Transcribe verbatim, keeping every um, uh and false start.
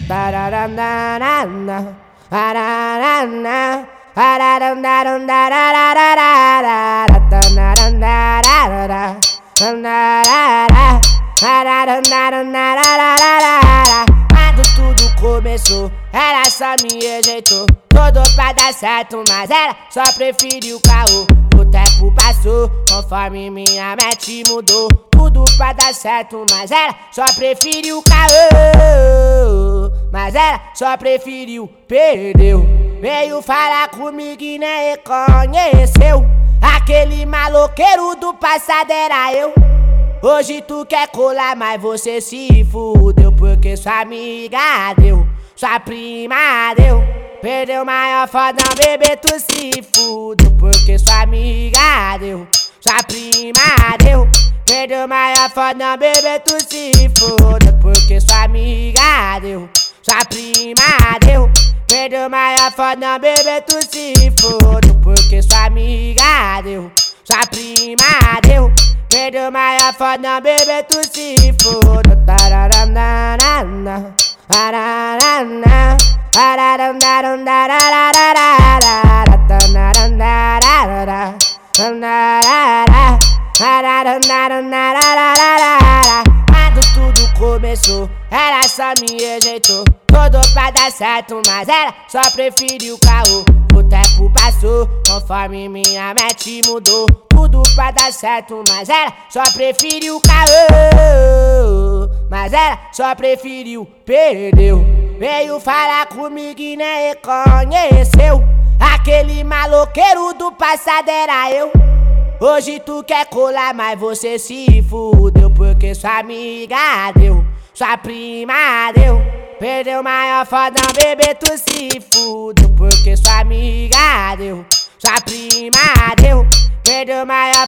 Tararana, ararana, arararararararararara, tanararararara, tanarara, ararararararararara. Quando tudo começou, ela só me rejeitou. Todo pra dar certo, mas ela só preferiu o caô. O tempo passou, conforme minha mente mudou. Tudo pra dar certo, mas ela só preferiu o caô. Mas ela só preferiu, perdeu. Veio falar comigo e nem reconheceu. Aquele maloqueiro do passado era eu. Hoje tu quer colar, mas você se fudeu. Porque sua amiga deu, sua prima deu. Perdeu maior fodão, bebê, tu se fudeu. Porque sua amiga deu, sua prima deu. Perdeu maior fodão, bebê, tu se fudeu. Porque sua amiga deu, sua prima deu. Perdeu maior fodão, bebê, tu se fudeu. Porque sua amiga deu, sua prima deu. Perdeu maior fodão, bebê, tu se fudeu. Tararana, ararana, ararararararararara, tanararararara, tanarara, ararararararararara. Quando tudo começou, ela só me rejeitou. Todo pra dar certo, mas ela só preferiu o caô. O tempo passou, conforme minha mente mudou. Tudo pra dar certo, mas ela só preferiu o caô. Mas ela só preferiu, perdeu. Veio falar comigo e nem reconheceu. Aquele maloqueiro do passado era eu. Hoje tu quer colar, mas você se fudeu. Porque sua amiga deu, sua prima deu. Perdeu maior fodão, bebê, tu se fudeu. Porque sua amiga deu, sua prima deu. Perdeu maior